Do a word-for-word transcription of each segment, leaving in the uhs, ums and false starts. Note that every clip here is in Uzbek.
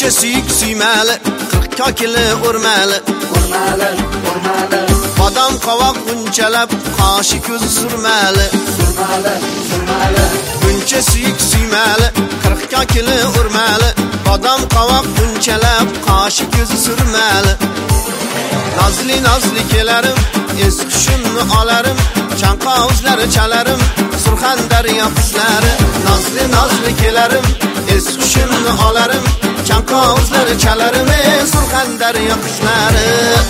buncha suyuk suymali, qirq kokili urmali, urmali, urmali, bodom qovoq bunchalab, qoshi ko'zi surmali, surmali, surmali, buncha suyuk suymali, qirq kokili urmali, bodom qovoq bunchalab, qoshi ko'zi surmali. Nazli nazli kelarim, es qushimni olarim, chanqovuzlari chalarim, Surxondaryo qizlari. Nazli nazli kelarim, es qushimni olarim, chanqovuzlari chalarim, Surxondaryo qizlari.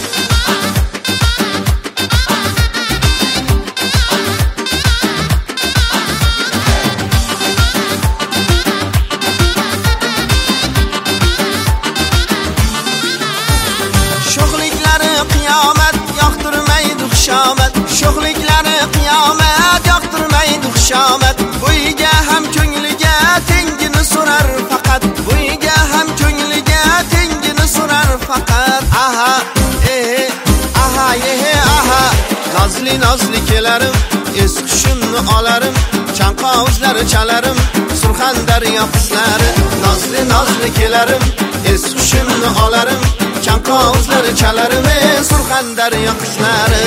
Sho'xliklari qiyomat yoqtirmaydi xushomat, sho'xliklari qiyomat yoqtirmaydi xushomat. Bo'yiga ham ko'ngliga tengini so'rar faqat, bo'yiga ham ko'ngliga tengini so'rar faqat. Aha, eh, aha, eh, aha. Nazli nazli kelarim, es qushimni olarim, chanqovuzlari chalarim, Surxondaryo qizlari. Nazli nazli kelarim, es qushimni olarim, chanqovuzlari chalarim, Surxondaryo qizlari.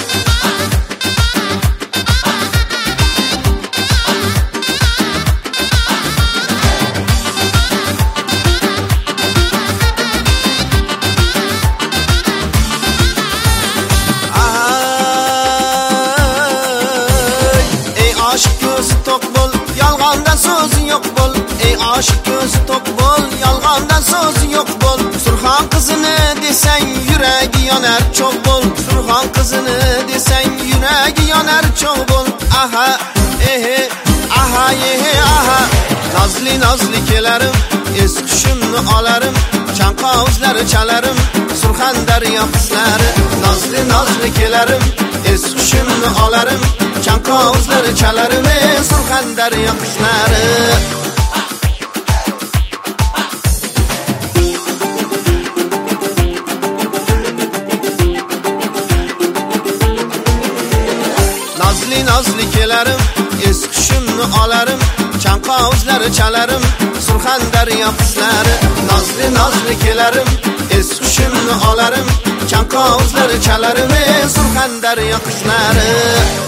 Ey aşık gözü tok bol, yalğandan sözü yok bol. Ey aşık gözü tok bol, yalğandan sözü yok bol. Surxon qizini desen yuragi yonar çok bol. Surxon qizini desen yuragi yonar çok bol. Aha, ehe, aha, ehe, aha. Nazli nazli kelarim, es qushimni olarim, chanqovuzlari chalarim, Surxondaryo qizlari. Nazli nazli kelarim, es qushimni olarim, chanqovuzlari chalarim, Surxondaryo qizlari. Nazli nazli kelarim, es qushimni olarim, chanqovuzlari chalarim, Surxondaryo qizlari. Nazli nazli kelarim, es qushimni olarim, chanqovuzlari chalarim, Surxondaryo qizlari.